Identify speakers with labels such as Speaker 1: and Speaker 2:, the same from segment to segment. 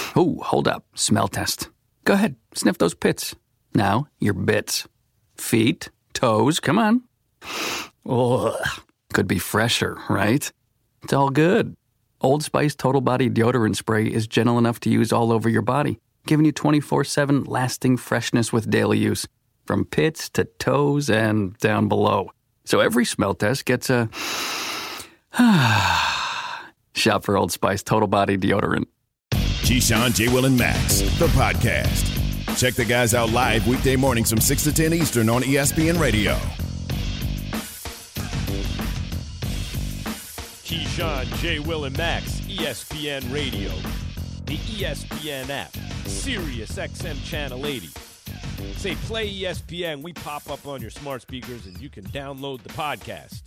Speaker 1: Ooh, hold up. Smell test. Go ahead, sniff those pits. Now, your bits. Feet, toes, come on. Ugh. Could be fresher, right? It's all good. Old Spice Total Body Deodorant Spray is gentle enough to use all over your body, giving you 24/7 lasting freshness with daily use, from pits to toes and down below. So every smell test gets a shop for Old Spice Total Body Deodorant.
Speaker 2: Keyshawn, J. Will, and Max, the podcast. Check the guys out live weekday mornings from 6 to 10 Eastern on ESPN Radio.
Speaker 3: Keyshawn, J. Will, and Max, ESPN Radio, the ESPN app, Sirius XM Channel 80. Say play ESPN, we pop up on your smart speakers and you can download the podcast.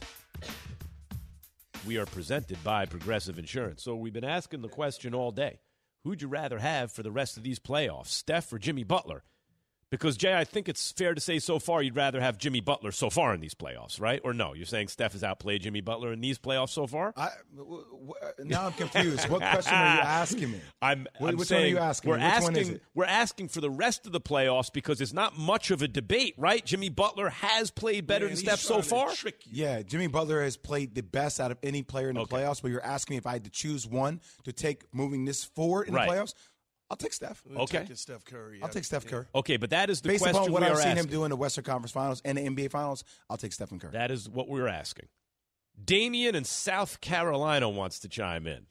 Speaker 3: We are presented by Progressive Insurance. So we've been asking the question all day. Who'd you rather have for the rest of these playoffs, Steph or Jimmy Butler? Because, Jay, I think it's fair to say so far you'd rather have Jimmy Butler so far in these playoffs, right? Or no, you're saying Steph has outplayed Jimmy Butler in these playoffs so far?
Speaker 4: Now I'm confused. What question are you asking me?
Speaker 3: Which
Speaker 4: one are you asking me?
Speaker 3: We're asking for the rest of the playoffs because it's not much of a debate, right? Jimmy Butler has played better than Steph so far.
Speaker 4: Yeah, Jimmy Butler has played the best out of any player in the playoffs, but you're asking me if I had to choose one to take moving this forward in the playoffs? I'll take Steph.
Speaker 3: Okay.
Speaker 5: Steph Curry.
Speaker 4: I'll take Steph Curry.
Speaker 3: Okay, but that is the
Speaker 4: Based
Speaker 3: question
Speaker 4: upon what
Speaker 3: we are
Speaker 4: I've seen
Speaker 3: asking.
Speaker 4: him do in the Western Conference Finals and the NBA Finals, I'll take Stephen Curry.
Speaker 3: That is what we're asking. Damian in South Carolina wants to chime in.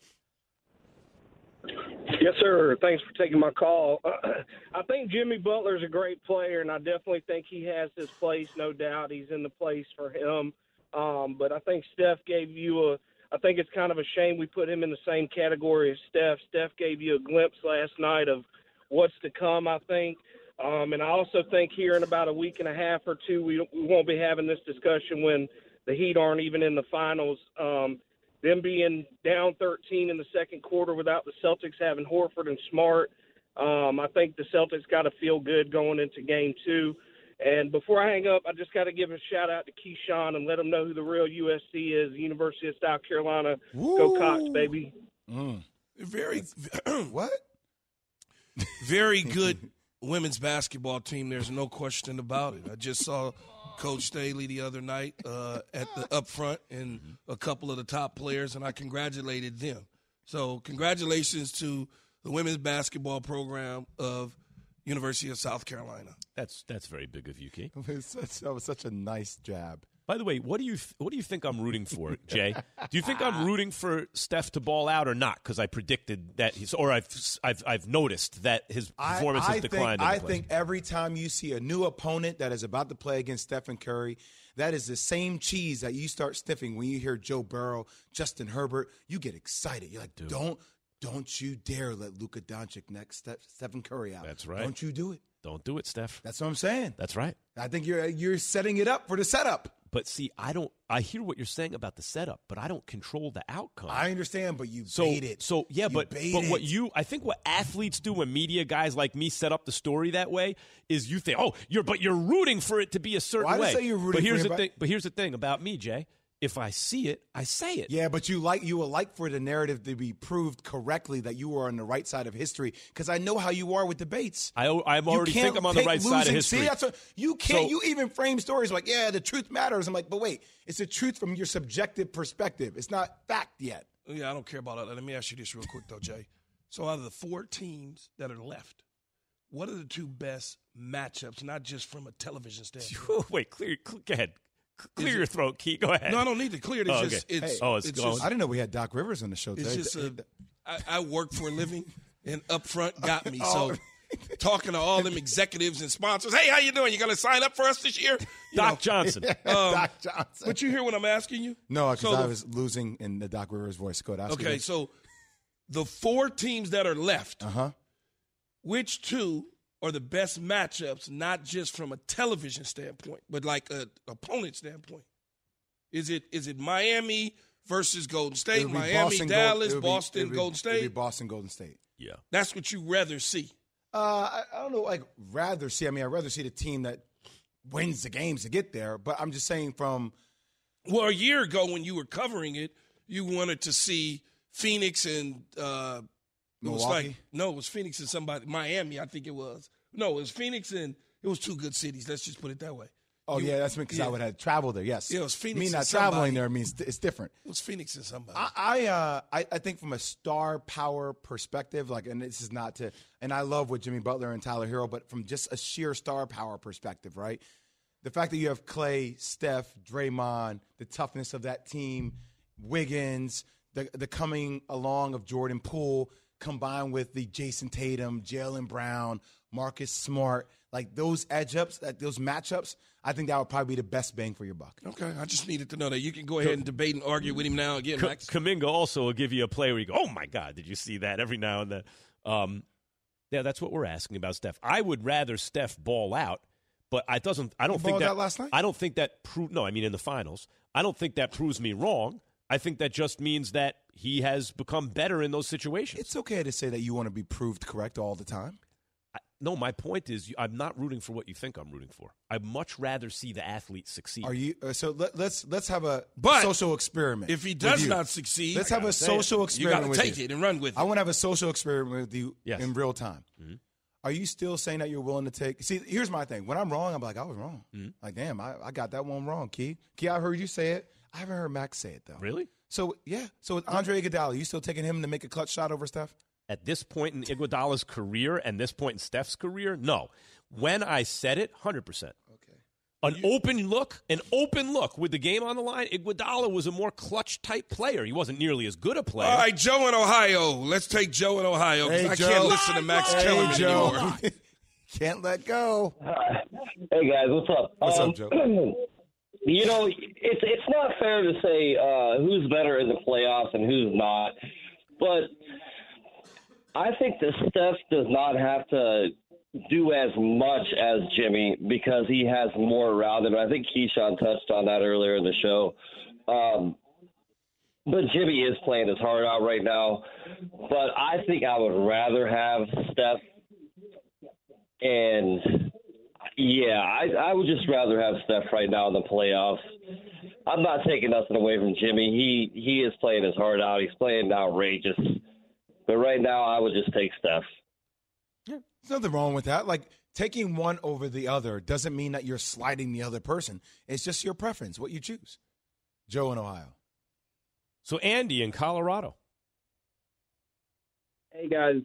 Speaker 6: Yes, sir. Thanks for taking my call. I think Jimmy Butler's a great player, and I definitely think he has his place, no doubt. He's in the place for him. But I think Steph gave you I think it's kind of a shame we put him in the same category as Steph. Steph gave you a glimpse last night of what's to come, I think. And I also think here in about a week and a half or two, we won't be having this discussion when the Heat aren't even in the finals. Them being down 13 in the second quarter without the Celtics having Horford and Smart, I think the Celtics got to feel good going into Game 2. And before I hang up, I just got to give a shout-out to Keyshawn and let him know who the real USC is, University of South Carolina. Woo. Go Cox, baby.
Speaker 4: What?
Speaker 5: Very good women's basketball team. There's no question about it. I just saw Coach Staley the other night at the upfront and a couple of the top players, and I congratulated them. So congratulations to the women's basketball program of University of South Carolina.
Speaker 3: That's very big of you, Key.
Speaker 4: That was such a nice jab.
Speaker 3: By the way, what do you think I'm rooting for, Jay? Do you think I'm rooting for Steph to ball out or not? Because I predicted that I've noticed that his performance has declined.
Speaker 4: I think every time you see a new opponent that is about to play against Stephen Curry, that is the same cheese that you start sniffing when you hear Joe Burrow, Justin Herbert. You get excited. You're like, Don't you dare let Luka Doncic next Stephen Curry out.
Speaker 3: That's right.
Speaker 4: Don't you do it.
Speaker 3: Don't do it, Steph.
Speaker 4: That's what I'm saying.
Speaker 3: That's right.
Speaker 4: I think you're setting it up for the setup.
Speaker 3: But see, I hear what you're saying about the setup, but I don't control the outcome.
Speaker 4: I understand, but you bait it.
Speaker 3: So yeah, but I think what athletes do when media guys like me set up the story that way is you think, you're rooting for it to be a certain way.
Speaker 4: I didn't say you're rooting for it.
Speaker 3: But here's the thing about me, Jay. If I see it, I say it.
Speaker 4: Yeah, but you will like for the narrative to be proved correctly that you are on the right side of history, because I know how you are with debates.
Speaker 3: I already think I'm on the right side of history.
Speaker 4: See, that's what, you can't. You even frame stories like, yeah, the truth matters. I'm like, but wait, it's the truth from your subjective perspective. It's not fact yet.
Speaker 5: Yeah, I don't care about that. Let me ask you this real quick, though, Jay. So out of the 4 teams that are left, what are the 2 best matchups, not just from a television standpoint?
Speaker 3: Wait, go ahead. Clear your throat, Keith. Go ahead.
Speaker 5: No, I don't need to clear it. It's
Speaker 4: I didn't know we had Doc Rivers on the show today.
Speaker 5: It's just I work for a living, and Upfront got me. So talking to all them executives and sponsors, hey, how you doing? You going to sign up for us this year?
Speaker 3: Doc Johnson.
Speaker 4: Doc Johnson.
Speaker 5: But you hear what I'm asking you?
Speaker 4: No, because I was losing in the Doc Rivers voice. Go ahead.
Speaker 5: Okay, so the 4 teams that are left, which 2 are the best matchups, not just from a television standpoint, but like an opponent standpoint? Is it Miami versus Golden State, Miami, Dallas, Boston, Golden State?
Speaker 4: It'd be Boston, Golden State.
Speaker 3: Yeah.
Speaker 5: That's what you rather see.
Speaker 4: I don't know, rather see. I mean, I'd rather see the team that wins the games to get there, but I'm just saying from –
Speaker 5: Well, a year ago when you were covering it, you wanted to see Phoenix and
Speaker 4: Milwaukee?
Speaker 5: It was Phoenix and somebody. Miami, I think it was. No, it was Phoenix and it was two good cities. Let's just put it that way.
Speaker 4: Oh, that's because I would have traveled there, yes.
Speaker 5: Yeah, it was Phoenix
Speaker 4: Me
Speaker 5: and
Speaker 4: not
Speaker 5: somebody.
Speaker 4: traveling there means it's different.
Speaker 5: It was Phoenix and somebody.
Speaker 4: I think from a star power perspective, and this is not to – and I love what Jimmy Butler and Tyler Hero, but from just a sheer star power perspective, right? The fact that you have Clay, Steph, Draymond, the toughness of that team, Wiggins, the coming along of Jordan Poole, combined with the Jason Tatum, Jaylen Brown, Marcus Smart, like those those matchups, I think that would probably be the best bang for your buck.
Speaker 5: Okay, I just needed to know that. You can go ahead and debate and argue with him now again, Max.
Speaker 3: Kuminga also will give you a play where you go, oh, my God, did you see that every now and then? Yeah, that's what we're asking about Steph. I would rather Steph ball out, but I don't think that
Speaker 4: last night?
Speaker 3: I don't think that in the finals. I don't think that proves me wrong. I think that just means that he has become better in those situations.
Speaker 4: It's okay to say that you want to be proved correct all the time.
Speaker 3: No, my point is I'm not rooting for what you think I'm rooting for. I'd much rather see the athlete succeed.
Speaker 4: Are you? So let's have a
Speaker 5: But
Speaker 4: social experiment.
Speaker 5: If he does not succeed,
Speaker 4: let's have a social experiment.
Speaker 5: You got to take it and run with it.
Speaker 4: I want to have a social experiment with you in real time.
Speaker 3: Mm-hmm.
Speaker 4: Are you still saying that you're willing to take? See, here's my thing. When I'm wrong, I'm like, I was wrong.
Speaker 3: Mm-hmm.
Speaker 4: Like, damn, I got that one wrong, Key. Key, I heard you say it. I haven't heard Max say it though.
Speaker 3: Really?
Speaker 4: So yeah. So with Andre Iguodala, you still taking him to make a clutch shot over Steph?
Speaker 3: At this point in Iguodala's career and this point in Steph's career, no. When I said it, 100%.
Speaker 4: Okay.
Speaker 3: An open look with the game on the line. Iguodala was a more clutch-type player. He wasn't nearly as good a player.
Speaker 5: All right, Joe in Ohio. Let's take Joe in Ohio because I can't listen to Max telling me anymore.
Speaker 4: Can't let go.
Speaker 7: Hey, guys, what's up?
Speaker 4: What's up, Joe?
Speaker 7: You know, it's not fair to say who's better in the playoffs and who's not, but I think that Steph does not have to do as much as Jimmy because he has more around him. I think Keyshawn touched on that earlier in the show. But Jimmy is playing his heart out right now. But I think I would rather have Steph. And, yeah, I would just rather have Steph right now in the playoffs. I'm not taking nothing away from Jimmy. He is playing his heart out. He's playing outrageous. But right now, I would just take Steph.
Speaker 4: Yeah, there's nothing wrong with that. Like, taking one over the other doesn't mean that you're sliding the other person. It's just your preference, what you choose. Joe in Ohio.
Speaker 3: So Andy in Colorado.
Speaker 8: Hey, guys.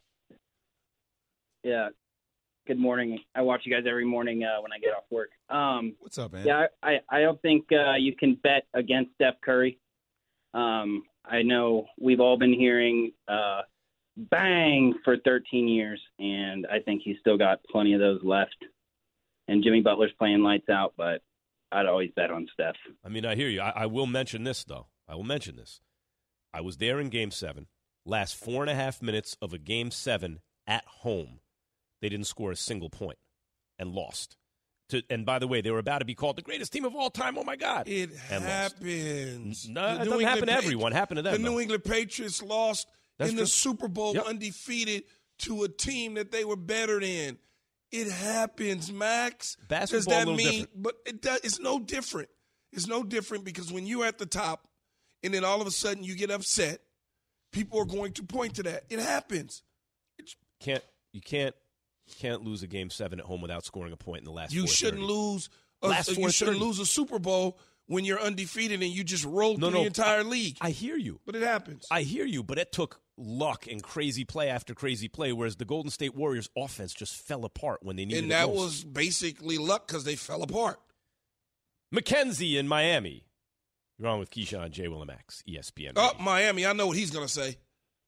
Speaker 8: Yeah, good morning. I watch you guys every morning when I get off work.
Speaker 4: What's up, Andy?
Speaker 8: Yeah, I don't think you can bet against Steph Curry. I know we've all been hearing bang for 13 years, and I think he's still got plenty of those left. And Jimmy Butler's playing lights out, but I'd always bet on Steph.
Speaker 3: I mean, I hear you. I will mention this, though. I was there in Game 7. Last 4.5 minutes of a Game 7 at home. They didn't score a single point and lost. And by the way, they were about to be called the greatest team of all time. Oh, my God.
Speaker 5: It happens.
Speaker 3: No, it doesn't happen to everyone. It happened to them.
Speaker 5: The New England Patriots lost
Speaker 3: That's
Speaker 5: in
Speaker 3: true.
Speaker 5: the Super Bowl undefeated to a team that they were better than. It happens, Max.
Speaker 3: Basketball
Speaker 5: Does that
Speaker 3: a little
Speaker 5: mean?
Speaker 3: different.
Speaker 5: But it's no different. It's no different because when you're at the top and then all of a sudden you get upset, people are going to point to that. It happens.
Speaker 3: You can't lose a Game 7 at home without scoring a point in the last.
Speaker 5: You shouldn't lose. You shouldn't lose a Super Bowl when you're undefeated and you just rolled through the entire league.
Speaker 3: I hear you,
Speaker 5: but it happens.
Speaker 3: I hear you, but it took luck and crazy play after crazy play, whereas the Golden State Warriors' offense just fell apart when they needed it.
Speaker 5: And that
Speaker 3: most.
Speaker 5: was basically luck because they fell apart.
Speaker 3: Mackenzie in Miami. You're on with Keyshawn, J. Will and Max, ESPN.
Speaker 5: Oh, Miami. I know what he's going to say.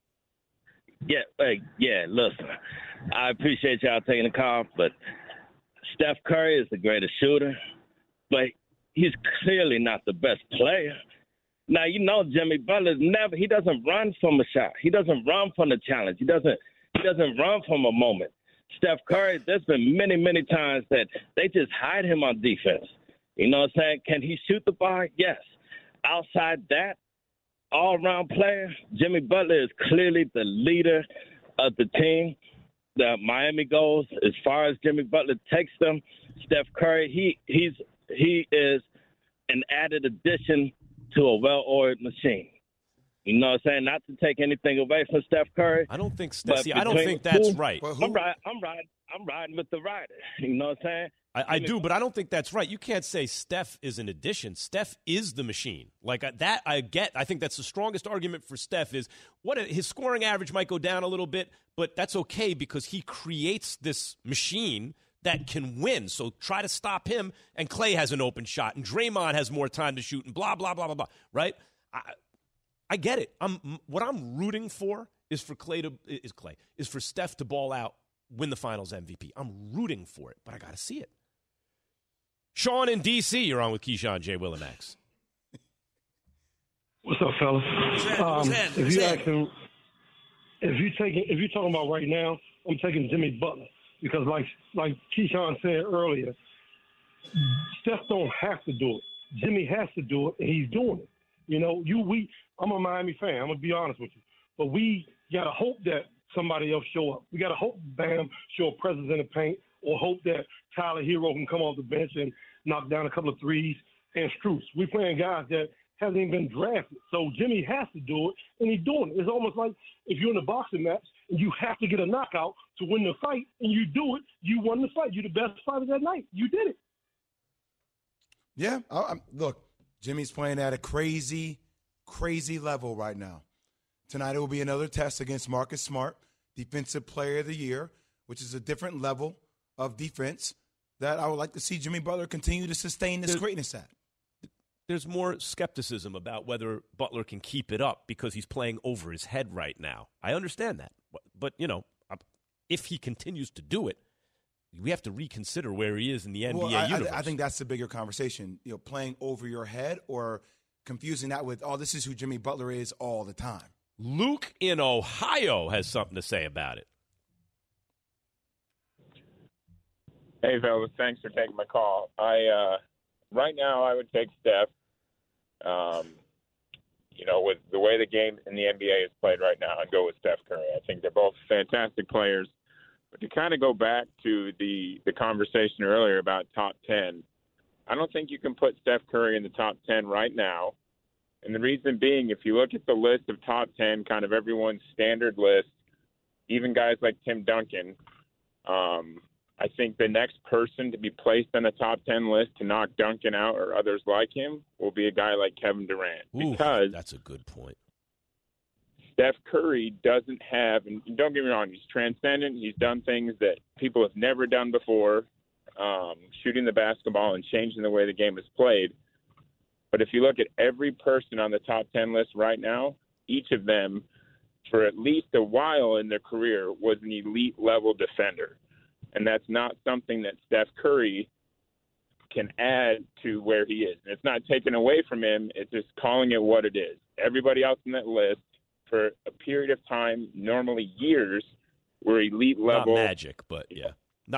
Speaker 7: Yeah, listen, I appreciate y'all taking the call, but Steph Curry is the greatest shooter, but he's clearly not the best player. Now, you know Jimmy Butler he doesn't run from a shot. He doesn't run from the challenge. He doesn't run from a moment. Steph Curry, there's been many, many times that they just hide him on defense. You know what I'm saying? Can he shoot the ball? Yes. Outside that, all-around player, Jimmy Butler is clearly the leader of the team. The Miami goes as far as Jimmy Butler takes them. Steph Curry, he is an added addition to a well-oiled machine. You know what I'm saying? Not to take anything away from Steph Curry.
Speaker 3: I don't think
Speaker 7: I
Speaker 3: don't think that's right.
Speaker 7: I'm riding with the rider. You know what I'm saying?
Speaker 3: I do, but I don't think that's right. You can't say Steph is an addition. Steph is the machine. Like that, I get. I think that's the strongest argument for Steph is his scoring average might go down a little bit, but that's okay because he creates this machine that can win. So try to stop him, and Klay has an open shot, and Draymond has more time to shoot, and blah, blah, blah, blah, blah, right? I get it. What I'm rooting for is for Steph to ball out, win the Finals MVP. I'm rooting for it, but I got to see it. Sean in D.C., you're on with Keyshawn, J. Will, and Max.
Speaker 9: What's up, fellas? If you're talking about right now, I'm taking Jimmy Butler because, like Keyshawn said earlier, Steph don't have to do it. Jimmy has to do it, and he's doing it. You know, I'm a Miami fan. I'm gonna be honest with you, but we gotta hope that somebody else show up. We gotta hope Bam show a presence in the paint, or hope that Tyler Hero can come off the bench and knock down a couple of threes. And Strus, we're playing guys that hasn't even been drafted. So Jimmy has to do it, and he's doing it. It's almost like if you're in a boxing match and you have to get a knockout to win the fight, and you do it, you won the fight. You're the best fighter that night. You did it.
Speaker 4: Yeah. Look, Jimmy's playing at a crazy level right now. Tonight it will be another test against Marcus Smart, Defensive Player of the Year, which is a different level of defense that I would like to see Jimmy Butler continue to sustain this greatness at.
Speaker 3: There's more skepticism about whether Butler can keep it up because he's playing over his head right now. I understand that. But if he continues to do it, we have to reconsider where he is in the NBA universe.
Speaker 4: I think that's the bigger conversation, playing over your head or confusing that with, this is who Jimmy Butler is all the time.
Speaker 3: Luke in Ohio has something to say about it.
Speaker 10: Hey, fellas, thanks for taking my call. Right now I would take Steph. With the way the game in the NBA is played right now, I'd go with Steph Curry. I think they're both fantastic players. But to kind of go back to the conversation earlier about top 10, I don't think you can put Steph Curry in the top 10 right now. And the reason being, if you look at the list of top 10, kind of everyone's standard list, even guys like Tim Duncan, I think the next person to be placed on the top 10 list to knock Duncan out or others like him will be a guy like Kevin Durant. Because
Speaker 3: that's a good point.
Speaker 10: Steph Curry doesn't have, and don't get me wrong, he's transcendent. He's done things that people have never done before, shooting the basketball and changing the way the game is played. But if you look at every person on the top 10 list right now, each of them, for at least a while in their career, was an elite-level defender. And that's not something that Steph Curry can add to where he is. And it's not taken away from him. It's just calling it what it is. Everybody else on that list, for a period of time, normally years, were elite level.
Speaker 3: Not Magic, but yeah.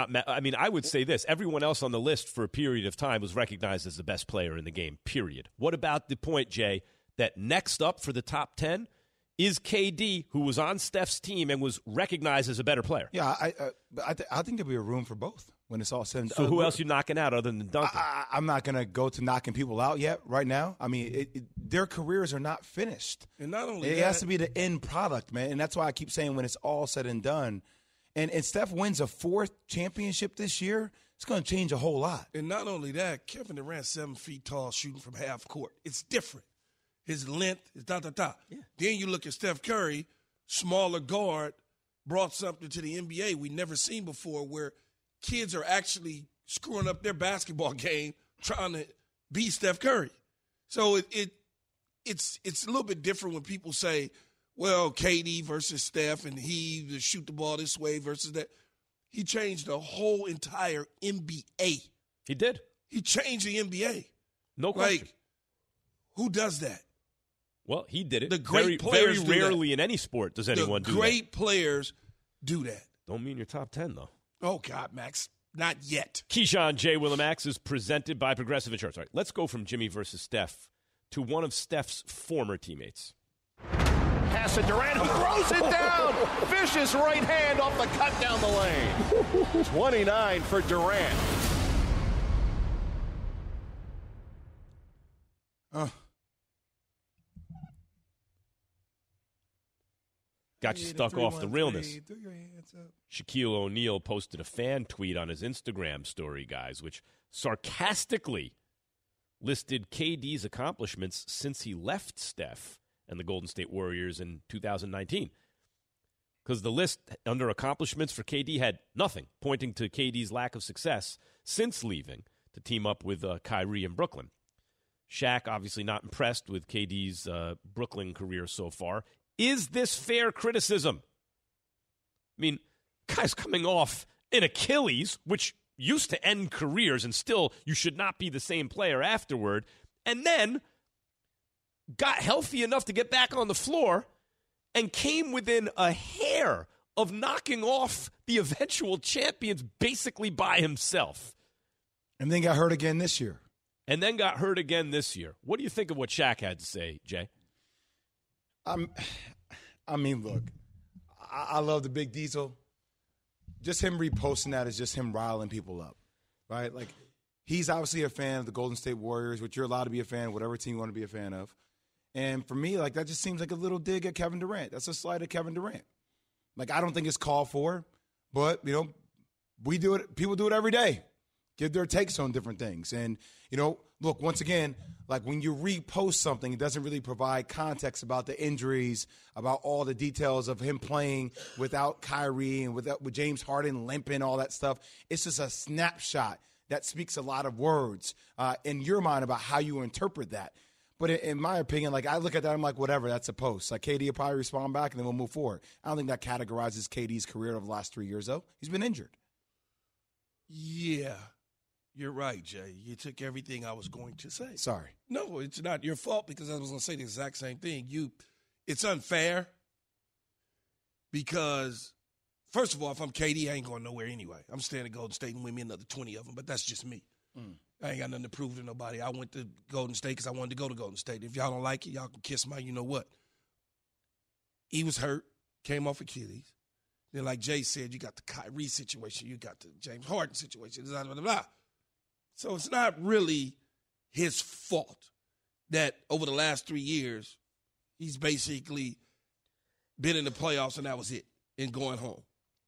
Speaker 3: I would say this. Everyone else on the list for a period of time was recognized as the best player in the game, period. What about the point, Jay, that next up for the top 10 is KD, who was on Steph's team and was recognized as a better player?
Speaker 4: Yeah, I think there'll be a room for both when it's all said and done.
Speaker 3: So who else you knocking out other than Duncan?
Speaker 4: I'm not going to go to knocking people out yet right now. I mean, their careers are not finished.
Speaker 5: And not only
Speaker 4: it has to be the end product, man. And that's why I keep saying when it's all said and done, and Steph wins a 4th championship this year, it's going to change a whole lot.
Speaker 5: And not only that, Kevin Durant 7 feet tall shooting from half court. It's different. His length is Yeah. Then you look at Steph Curry, smaller guard, brought something to the NBA we never seen before where kids are actually screwing up their basketball game trying to beat Steph Curry. So it's a little bit different when people say, well, KD versus Steph and he shoot the ball this way versus that. He changed the whole entire NBA.
Speaker 3: He did.
Speaker 5: He changed the NBA.
Speaker 3: No question.
Speaker 5: Like, who does that?
Speaker 3: Well, he did it.
Speaker 5: The great players
Speaker 3: very rarely in any sport does anyone do that.
Speaker 5: The great players do that.
Speaker 3: Don't mean your top 10, though.
Speaker 5: Oh, God, Max. Not yet.
Speaker 3: Keyshawn, J. Will, and Max is presented by Progressive Insurance. All right, let's go from Jimmy versus Steph to one of Steph's former teammates.
Speaker 11: Pass to Durant, who throws it down. Vicious right hand off the cut down the lane. 29 for Durant.
Speaker 3: got you stuck off the realness. Throw your hands up. Shaquille O'Neal posted a fan tweet on his Instagram story, guys, which sarcastically listed KD's accomplishments since he left Steph and the Golden State Warriors in 2019. Because the list under accomplishments for KD had nothing, pointing to KD's lack of success since leaving to team up with Kyrie in Brooklyn. Shaq obviously not impressed with KD's Brooklyn career so far. Is this fair criticism? I mean, guy's coming off an Achilles, which used to end careers, and still you should not be the same player afterward, and then got healthy enough to get back on the floor and came within a hair of knocking off the eventual champions basically by himself.
Speaker 4: And then got hurt again this year. What do you think of what Shaq had to say, Jay? I mean, look, I love the Big Diesel. Just him reposting that is just him riling people up, right? Like, he's obviously a fan of the Golden State Warriors, which you're allowed to be a fan of, whatever team you want to be a fan of. And for me, like, that just seems like a little dig at Kevin Durant. That's a slight at Kevin Durant. Like, I don't think it's called for, but, you know, we do it. People do it every day. Give their takes on different things. And, you know, look, once again, like when you repost something, it doesn't really provide context about the injuries, about all the details of him playing without Kyrie and with James Harden limping, all that stuff. It's just a snapshot that speaks a lot of words in your mind about how you interpret that. But in my opinion, like, I look at that, I'm like, whatever, that's a post. Like, KD will probably respond back, and then we'll move forward. I don't think that categorizes KD's career over the last 3 years, though. He's been injured.
Speaker 5: Yeah. You're right, Jay. You took everything I was going to say.
Speaker 4: Sorry.
Speaker 5: No, it's not your fault because I was going to say the exact same thing. It's unfair because, first of all, if I'm KD, I ain't going nowhere anyway. I'm staying at Golden State and win me another 20 of them, but that's just me. I ain't got nothing to prove to nobody. I went to Golden State because I wanted to go to Golden State. If y'all don't like it, y'all can kiss my you-know-what. He was hurt, came off Achilles. Then, like Jay said, you got the Kyrie situation. You got the James Harden situation, blah, blah, blah, blah. So it's not really his fault that over the last 3 years, he's basically been in the playoffs and that was it and going home.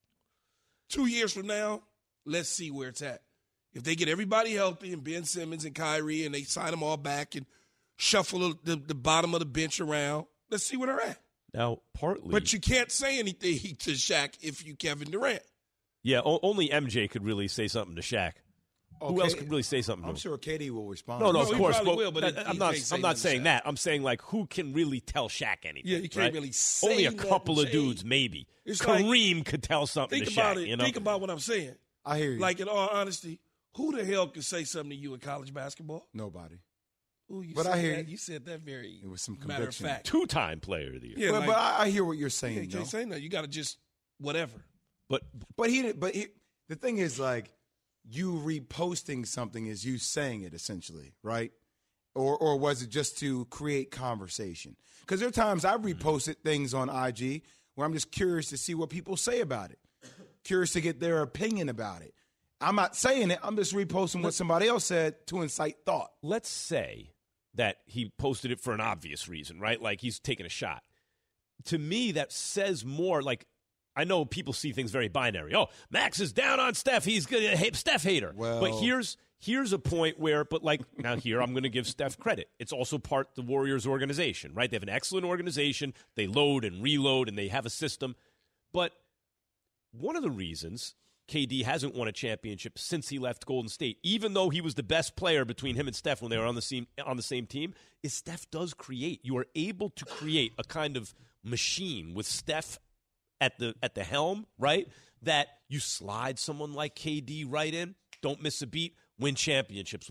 Speaker 5: 2 years from now, let's see where it's at. If they get everybody healthy and Ben Simmons and Kyrie and they sign them all back and shuffle the bottom of the bench around, let's see where they're at.
Speaker 3: Now, partly.
Speaker 5: But you can't say anything to Shaq if you Kevin Durant.
Speaker 3: Yeah, only MJ could really say something to Shaq.
Speaker 4: Okay.
Speaker 3: Who else could really say something to him?
Speaker 4: I'm sure KD will respond.
Speaker 3: No, of course.
Speaker 5: He will, but
Speaker 3: I'm not saying that. I'm saying, like, who can really tell Shaq anything?
Speaker 5: Yeah, you can't really say
Speaker 3: only a couple of dudes, maybe.
Speaker 5: It's
Speaker 3: Kareem
Speaker 5: like,
Speaker 3: could tell something to Shaq.
Speaker 5: About it.
Speaker 3: You know?
Speaker 5: Think about what I'm saying.
Speaker 4: I hear you.
Speaker 5: Like, in all honesty, who the hell could say something to you in college basketball?
Speaker 4: Nobody.
Speaker 5: Ooh,
Speaker 4: but I hear
Speaker 5: that. You said that very
Speaker 4: it was some
Speaker 5: matter of fact.
Speaker 3: Two-time player of the year.
Speaker 5: Yeah,
Speaker 4: but I hear what you're saying.
Speaker 5: You can't say that. You got to just whatever.
Speaker 3: But
Speaker 4: the thing is, like, you reposting something is you saying it essentially, right? Or was it just to create conversation? Because there are times I've reposted things on IG where I'm just curious to see what people say about it, curious to get their opinion about it. I'm not saying it. I'm just reposting what somebody else said to incite thought.
Speaker 3: Let's say that he posted it for an obvious reason, right? Like he's taking a shot. To me, that says more. Like, I know people see things very binary. Oh, Max is down on Steph. He's a Steph hater.
Speaker 4: Well,
Speaker 3: but here's a point where, but like now here, I'm going to give Steph credit. It's also part of the Warriors organization, right? They have an excellent organization. They load and reload, and they have a system. But one of the reasons KD hasn't won a championship since he left Golden State, even though he was the best player between him and Steph when they were on the same team, is Steph does create. You are able to create a kind of machine with Steph at the helm, right? That you slide someone like KD right in, don't miss a beat, win championships.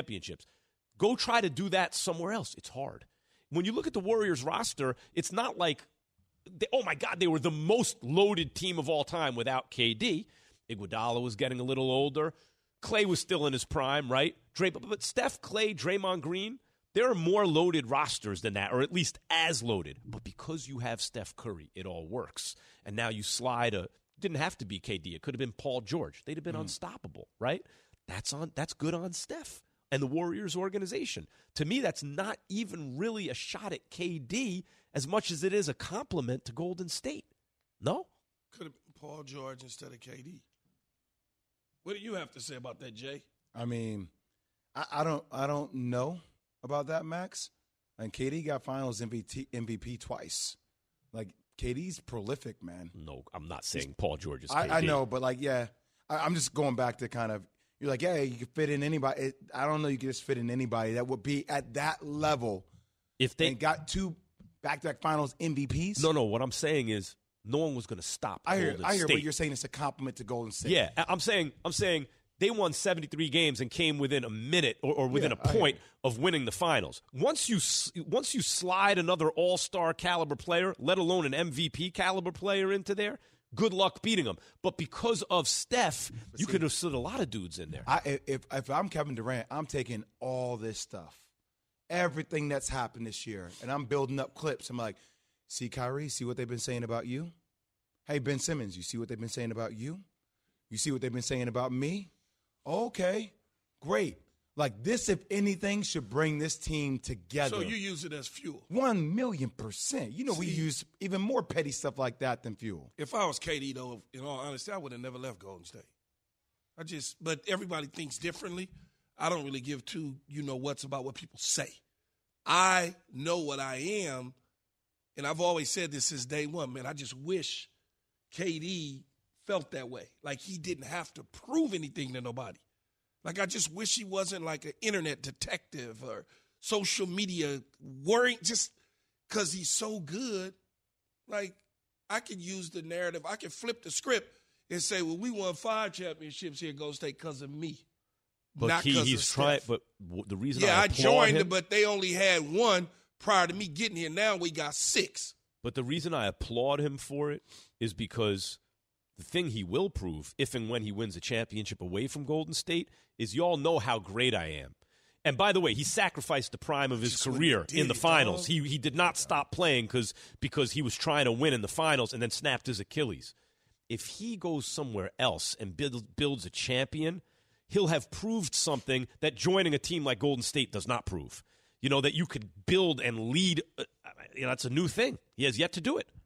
Speaker 3: Go try to do that somewhere else. It's hard. When you look at the Warriors roster, it's not like, oh my God, they were the most loaded team of all time without KD. Iguodala was getting a little older. Clay was still in his prime, right? But Steph, Clay, Draymond Green, there are more loaded rosters than that, or at least as loaded. But because you have Steph Curry, it all works. And now you slide didn't have to be KD. It could have been Paul George. They'd have been unstoppable, right? That's good on Steph and the Warriors organization. To me, that's not even really a shot at KD as much as it is a compliment to Golden State. No?
Speaker 5: Could have been Paul George instead of KD. What do you have to say about that, Jay?
Speaker 4: I mean, I don't know about that, Max. And KD got Finals MVP twice. Like, KD's prolific, man.
Speaker 3: No, I'm not saying Paul George is KD.
Speaker 4: I know, but like, yeah, I'm just going back to kind of, you're like, yeah, you can fit in anybody. I don't know, you can just fit in anybody that would be at that level.
Speaker 3: If they
Speaker 4: got 2 back-to-back Finals MVPs.
Speaker 3: No, what I'm saying is no one was going to stop Golden State.
Speaker 4: I hear what you're saying. It's a compliment to Golden State.
Speaker 3: Yeah, I'm saying they won 73 games and came within a minute or within a point of winning the Finals. Once you slide another all-star caliber player, let alone an MVP caliber player into there, good luck beating them. But because of Steph, you could have slid a lot of dudes in there.
Speaker 4: If I'm Kevin Durant, I'm taking all this stuff, everything that's happened this year, and I'm building up clips. I'm like, see, Kyrie, see what they've been saying about you? Hey, Ben Simmons, you see what they've been saying about you? You see what they've been saying about me? Okay, great. Like, this, if anything, should bring this team together.
Speaker 5: So you use it as fuel.
Speaker 4: 1,000,000%. You know, we use even more petty stuff like that than fuel.
Speaker 5: If I was KD, though, in all honesty, I would have never left Golden State. But everybody thinks differently. I don't really give two what's about what people say. I know what I am, and I've always said this since day one, man. I just wish KD felt that way. Like, he didn't have to prove anything to nobody. Like, I just wish he wasn't like an internet detective or social media worrying just because he's so good. Like, I could use the narrative. I could flip the script and say, well, we won 5 championships here at Golden State because of me.
Speaker 3: But
Speaker 5: not
Speaker 3: he's trying. But the reason
Speaker 5: I joined
Speaker 3: him,
Speaker 5: but they only had 1 prior to me getting here. Now we got 6.
Speaker 3: But the reason I applaud him for it is because the thing he will prove, if and when he wins a championship away from Golden State, is you all know how great I am. And by the way, he sacrificed the prime of his career in the finals. He did not stop playing because he was trying to win in the finals and then snapped his Achilles. If he goes somewhere else and builds a champion, he'll have proved something that joining a team like Golden State does not prove. You know, that you could build and lead. That's a new thing. He has yet to do it.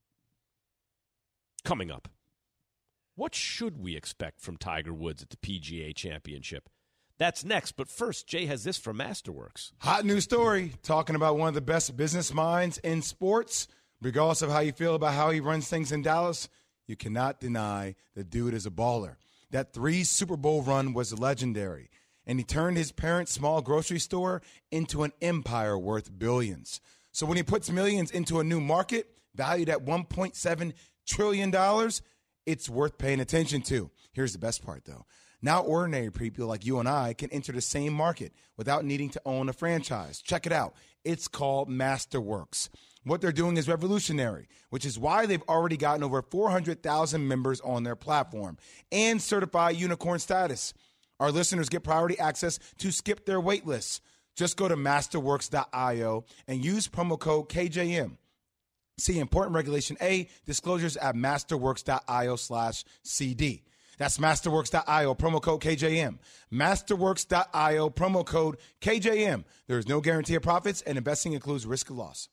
Speaker 3: Coming up, what should we expect from Tiger Woods at the PGA Championship? That's next, but first, Jay has this from Masterworks.
Speaker 4: Hot new story, talking about one of the best business minds in sports. Regardless of how you feel about how he runs things in Dallas, you cannot deny the dude is a baller. That 3 Super Bowl run was legendary, and he turned his parents' small grocery store into an empire worth billions. So when he puts millions into a new market valued at $1.7 trillion, it's worth paying attention to. Here's the best part, though. Now ordinary people like you and I can enter the same market without needing to own a franchise. Check it out. It's called Masterworks. What they're doing is revolutionary, which is why they've already gotten over 400,000 members on their platform and certified unicorn status. Our listeners get priority access to skip their wait lists. Just go to masterworks.io and use promo code KJM. See important Regulation A disclosures at masterworks.io/CD. That's masterworks.io, promo code KJM. Masterworks.io, promo code KJM. There is no guarantee of profits, and investing includes risk of loss.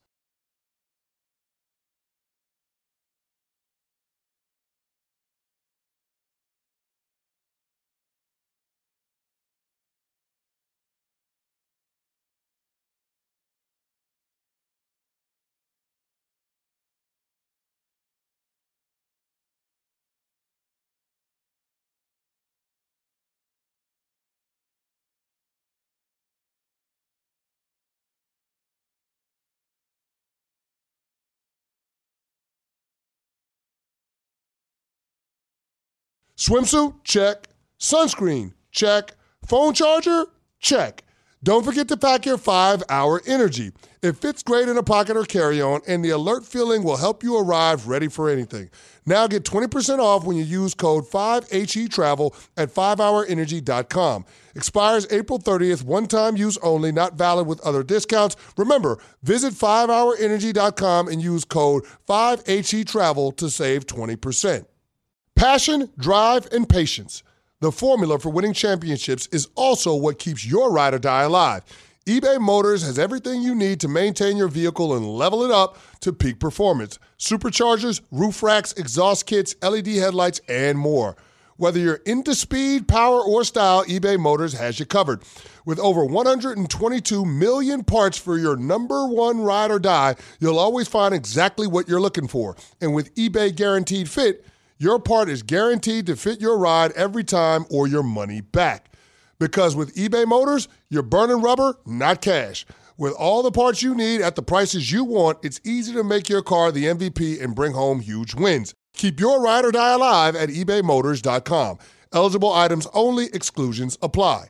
Speaker 12: Swimsuit? Check. Sunscreen? Check. Phone charger? Check. Don't forget to pack your 5-Hour Energy. It fits great in a pocket or carry-on, and the alert feeling will help you arrive ready for anything. Now get 20% off when you use code 5HETRAVEL at 5hourenergy.com. Expires April 30th, one-time use only, not valid with other discounts. Remember, visit 5hourenergy.com and use code 5HETRAVEL to save 20%. Passion, drive, and patience. The formula for winning championships is also what keeps your ride or die alive. eBay Motors has everything you need to maintain your vehicle and level it up to peak performance. Superchargers, roof racks, exhaust kits, LED headlights, and more. Whether you're into speed, power, or style, eBay Motors has you covered. With over 122 million parts for your number one ride or die, you'll always find exactly what you're looking for. And with eBay Guaranteed Fit, your part is guaranteed to fit your ride every time or your money back. Because with eBay Motors, you're burning rubber, not cash. With all the parts you need at the prices you want, it's easy to make your car the MVP and bring home huge wins. Keep your ride or die alive at ebaymotors.com. Eligible items only. Exclusions apply.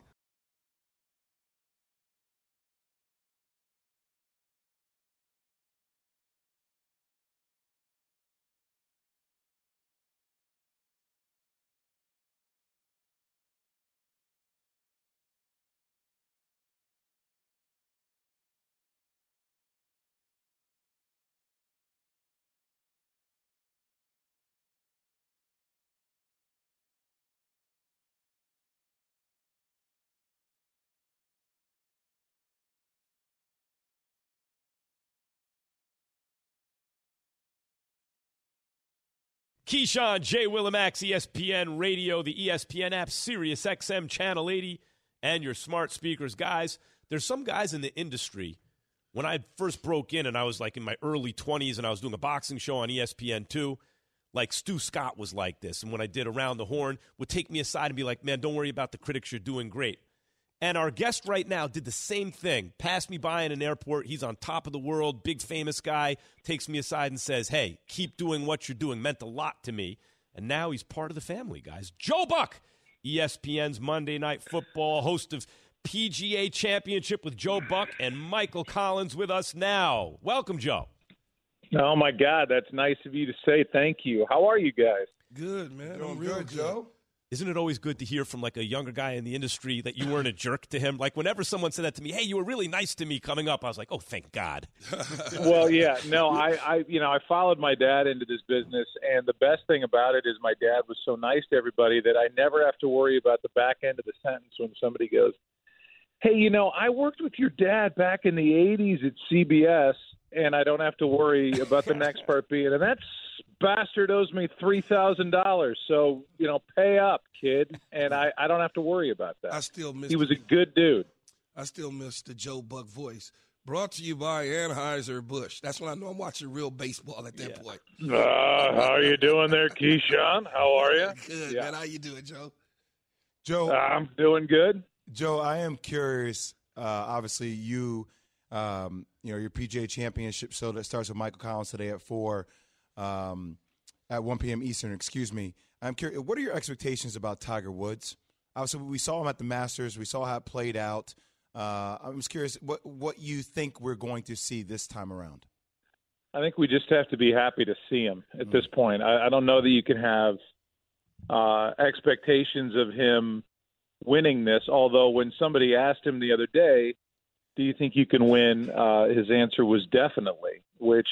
Speaker 3: Keyshawn, J. Willimax, ESPN Radio, the ESPN app, Sirius XM Channel 80, and your smart speakers. Guys, there's some guys in the industry, when I first broke in and I was like in my early 20s and I was doing a boxing show on ESPN2, like Stu Scott was like this. And when I did Around the Horn, would take me aside and be like, man, don't worry about the critics, you're doing great. And our guest right now did the same thing. Passed me by in an airport. He's on top of the world, big famous guy. Takes me aside and says, hey, keep doing what you're doing. Meant a lot to me. And now he's part of the family, guys. Joe Buck, ESPN's Monday Night Football, host of PGA Championship with Joe Buck, and Michael Collins with us now. Welcome, Joe.
Speaker 13: Oh, my God. That's nice of you to say. Thank you. How are you guys?
Speaker 5: Good, man.
Speaker 12: Doing good, Joe.
Speaker 3: Isn't it always good to hear from like a younger guy in the industry that you weren't a jerk to him? Like whenever someone said that to me, hey, you were really nice to me coming up, I was like, oh, thank God.
Speaker 13: Well, yeah, no, I followed my dad into this business, and the best thing about it is my dad was so nice to everybody that I never have to worry about the back end of the sentence when somebody goes, hey, I worked with your dad back in the 80s at CBS, and I don't have to worry about the next part being, and that bastard owes me $3,000, so, pay up, kid, and I don't have to worry about that.
Speaker 5: I still miss.
Speaker 13: He was a good dude.
Speaker 5: I still miss the Joe Buck voice. Brought to you by Anheuser-Busch. That's when I know I'm watching real baseball at that point.
Speaker 13: How are you doing there, Keyshawn? How are you?
Speaker 5: Good, man. How you doing, Joe?
Speaker 12: Joe,
Speaker 13: I'm doing good.
Speaker 4: Joe, I am curious. Obviously, your PGA Championship show that starts with Michael Collins today at 4, at 1 p.m. Eastern. Excuse me. I'm curious. What are your expectations about Tiger Woods? Obviously, we saw him at the Masters. We saw how it played out. I'm just curious what you think we're going to see this time around.
Speaker 13: I think we just have to be happy to see him at this point. I don't know that you can have expectations of him winning this, although when somebody asked him the other day, do you think you can win? His answer was definitely, which,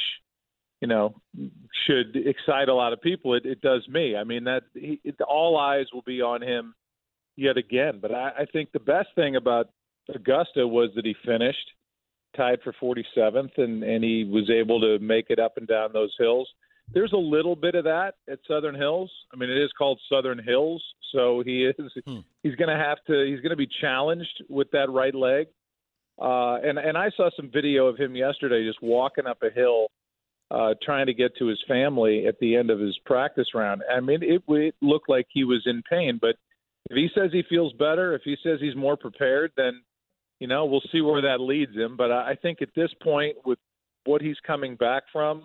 Speaker 13: should excite a lot of people. It does me. I mean, all eyes will be on him yet again. But I think the best thing about Augusta was that he finished tied for 47th, and he was able to make it up and down those hills. There's a little bit of that at Southern Hills. I mean, it is called Southern Hills, so he's going to be challenged with that right leg. And I saw some video of him yesterday just walking up a hill, trying to get to his family at the end of his practice round. I mean, it looked like he was in pain, but if he says he feels better, if he says he's more prepared, then, we'll see where that leads him. But I think at this point, with what he's coming back from,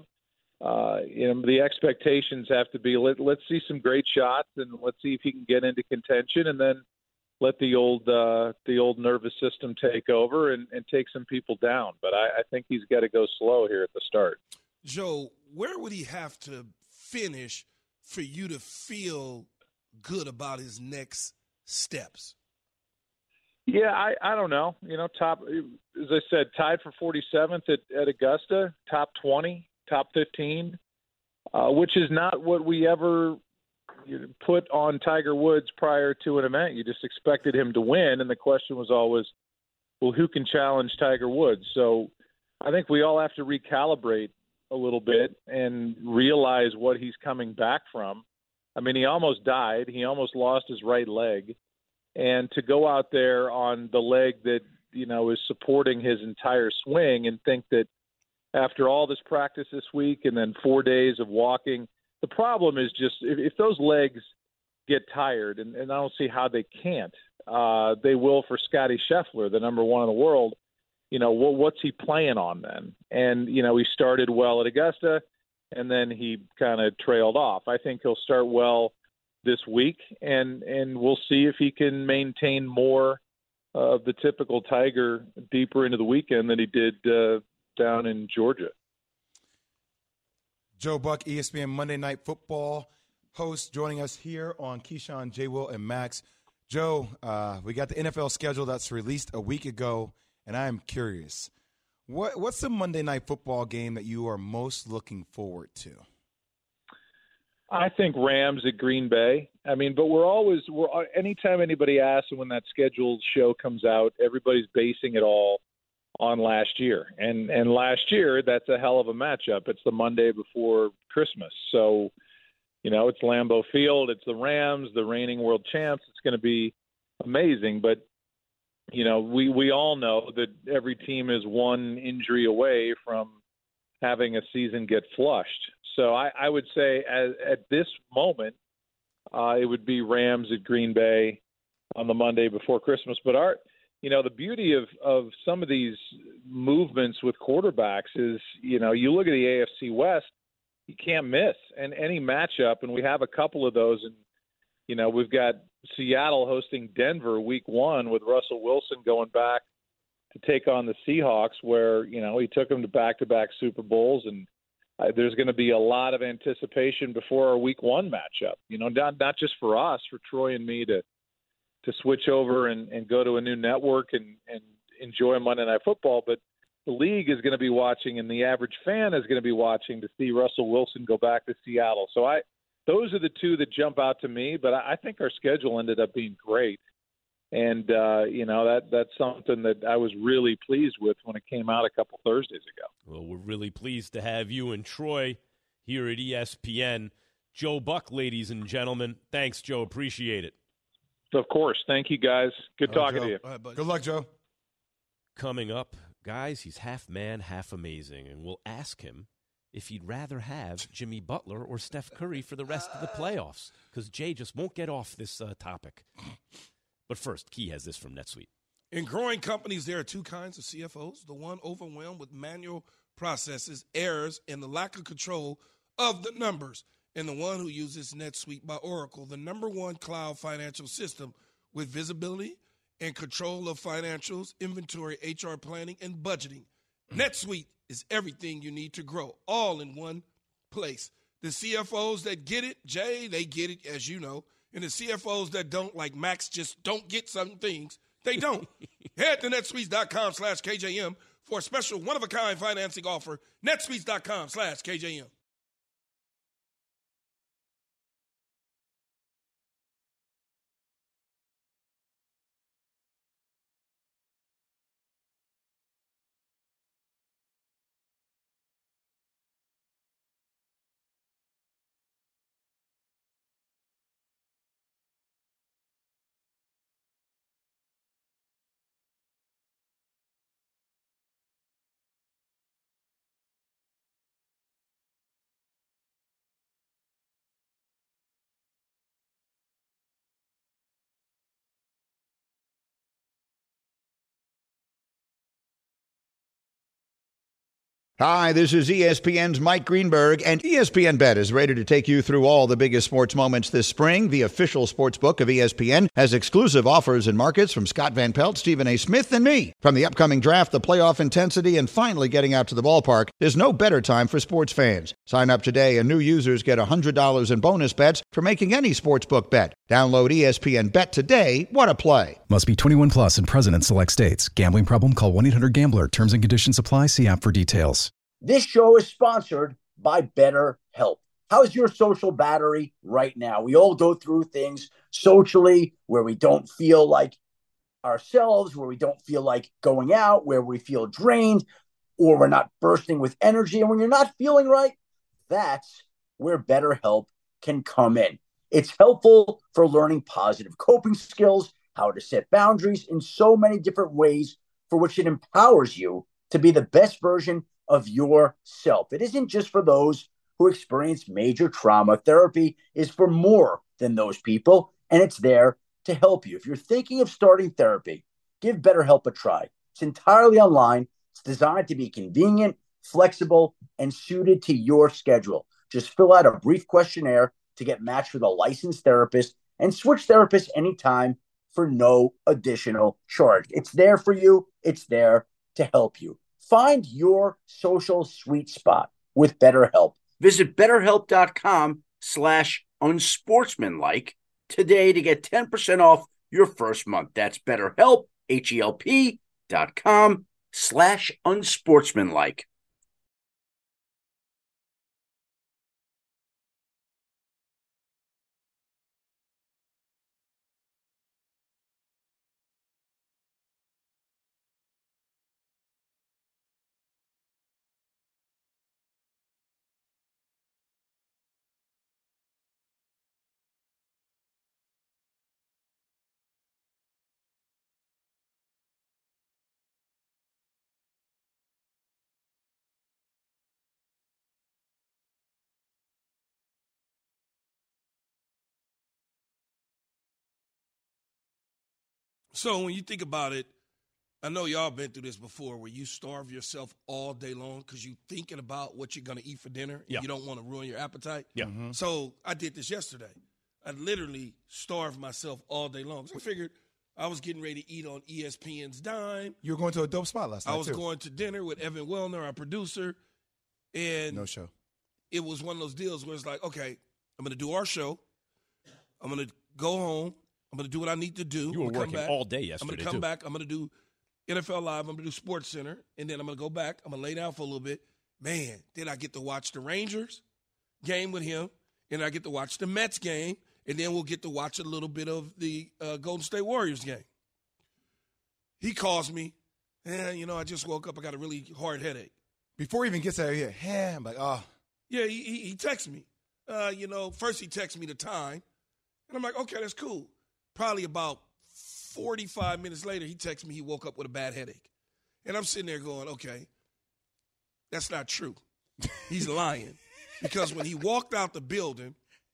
Speaker 13: the expectations have to be, let's see some great shots, and let's see if he can get into contention, and then let the old nervous system take over and take some people down. But I think he's got to go slow here at the start.
Speaker 5: Joe, where would he have to finish for you to feel good about his next steps?
Speaker 13: Yeah, I don't know. Top, as I said, tied for 47th at Augusta, top 20, top 15, which is not what we ever put on Tiger Woods prior to an event. You just expected him to win, and the question was always, well, who can challenge Tiger Woods? So I think we all have to recalibrate a little bit and realize what he's coming back from. I mean, he almost died. He almost lost his right leg. And to go out there on the leg that, is supporting his entire swing and think that after all this practice this week and then 4 days of walking, the problem is just if those legs get tired, and I don't see how they can't, they will for Scotty Scheffler, the number one in the world. What's he playing on then? And, he started well at Augusta, and then he kind of trailed off. I think he'll start well this week, and we'll see if he can maintain more of the typical Tiger deeper into the weekend than he did down in Georgia.
Speaker 4: Joe Buck, ESPN Monday Night Football host, joining us here on Keyshawn, J. Will, and Max. Joe, we got the NFL schedule that's released a week ago, and I am curious. What's the Monday Night Football game that you are most looking forward to?
Speaker 13: I think Rams at Green Bay. I mean, but anytime anybody asks when that scheduled show comes out, everybody's basing it all on last year. And last year, that's a hell of a matchup. It's the Monday before Christmas. So, it's Lambeau Field. It's the Rams, the reigning world champs. It's going to be amazing. But, we all know that every team is one injury away from having a season get flushed. So I would say at this moment, it would be Rams at Green Bay on the Monday before Christmas. But the beauty of some of these movements with quarterbacks is, you look at the AFC West, you can't miss. And any matchup, and we have a couple of those, and, we've got Seattle hosting Denver week 1 with Russell Wilson going back to take on the Seahawks, where, he took them to back-to-back Super Bowls, and there's going to be a lot of anticipation before our week 1 matchup, not just for us, for Troy and me to switch over and go to a new network and enjoy Monday Night Football, but the league is going to be watching and the average fan is going to be watching to see Russell Wilson go back to Seattle. So those are the two that jump out to me, but I think our schedule ended up being great. And, that's something that I was really pleased with when it came out a couple Thursdays ago.
Speaker 3: Well, we're really pleased to have you and Troy here at ESPN. Joe Buck, ladies and gentlemen. Thanks, Joe. Appreciate it.
Speaker 13: Of course. Thank you, guys. Good talking to you.
Speaker 5: All right, buddy.
Speaker 4: Good luck, Joe.
Speaker 3: Coming up, guys, he's half man, half amazing, and we'll ask him if he'd rather have Jimmy Butler or Steph Curry for the rest of the playoffs, because Jay just won't get off this topic. But first, Key has this from NetSuite.
Speaker 5: In growing companies, there are two kinds of CFOs: the one overwhelmed with manual processes, errors, and the lack of control of the numbers, and the one who uses NetSuite by Oracle, the #1 cloud financial system with visibility and control of financials, inventory, HR planning, and budgeting. NetSuite is everything you need to grow, all in one place. The CFOs that get it, Jay, they get it, as you know. And the CFOs that don't, like Max, just don't get some things. They don't. Head to netsuites.com/KJM for a special one-of-a-kind financing offer. netsuites.com/KJM.
Speaker 14: Hi, this is ESPN's Mike Greenberg, and ESPN Bet is ready to take you through all the biggest sports moments this spring. The official sports book of ESPN has exclusive offers and markets from Scott Van Pelt, Stephen A. Smith, and me. From the upcoming draft, the playoff intensity, and finally getting out to the ballpark, there's no better time for sports fans. Sign up today, and new users get $100 in bonus bets for making any sportsbook bet. Download ESPN Bet today. What a play.
Speaker 15: Must be 21 plus and present in select states. Gambling problem? Call 1-800-GAMBLER. Terms and conditions apply. See app for details.
Speaker 16: This show is sponsored by BetterHelp. How's your social battery right now? We all go through things socially where we don't feel like ourselves, where we don't feel like going out, where we feel drained, or we're not bursting with energy. And when you're not feeling right, that's where BetterHelp can come in. It's helpful for learning positive coping skills, how to set boundaries in so many different ways, for which it empowers you to be the best version of yourself. It isn't just for those who experience major trauma. Therapy is for more than those people, and it's there to help you. If you're thinking of starting therapy, give BetterHelp a try. It's entirely online. It's designed to be convenient, flexible, and suited to your schedule. Just fill out a brief questionnaire to get matched with a licensed therapist and switch therapists anytime for no additional charge. It's there for you. It's there to help you. Find your social sweet spot with BetterHelp. Visit BetterHelp.com/unsportsmanlike today to get 10% off your first month. That's BetterHelp, HELP.com/unsportsmanlike.
Speaker 5: So when you think about it, I know y'all been through this before where you starve yourself all day long because you're thinking about what you're going to eat for dinner.
Speaker 3: Yeah.
Speaker 5: And you don't want to ruin your appetite.
Speaker 3: Yeah.
Speaker 5: Mm-hmm. So I did this yesterday. I literally starved myself all day long. So I figured I was getting ready to eat on ESPN's dime.
Speaker 4: You were going to a dope spot last night,
Speaker 5: I was going to dinner with Evan Wellner, our producer. And
Speaker 4: no show.
Speaker 5: It was one of those deals where it's like, okay, I'm going to do our show. I'm going to go home. I'm going to do what I need to do.
Speaker 3: You were working all day yesterday,
Speaker 5: I'm going to come back. I'm going to do NFL Live. I'm going to do Sports Center. And then I'm going to go back. I'm going to lay down for a little bit. Man, then I get to watch the Rangers game with him. And I get to watch the Mets game. And then we'll get to watch a little bit of the Golden State Warriors game. He calls me. I just woke up. I got a really hard headache.
Speaker 4: Before he even gets out of here, I'm like, oh.
Speaker 5: Yeah, he texts me. First he texts me the time. And I'm like, okay, that's cool. Probably about 45 minutes later, he texts me he woke up with a bad headache. And I'm sitting there going, okay, that's not true. He's lying. Because when he walked out the building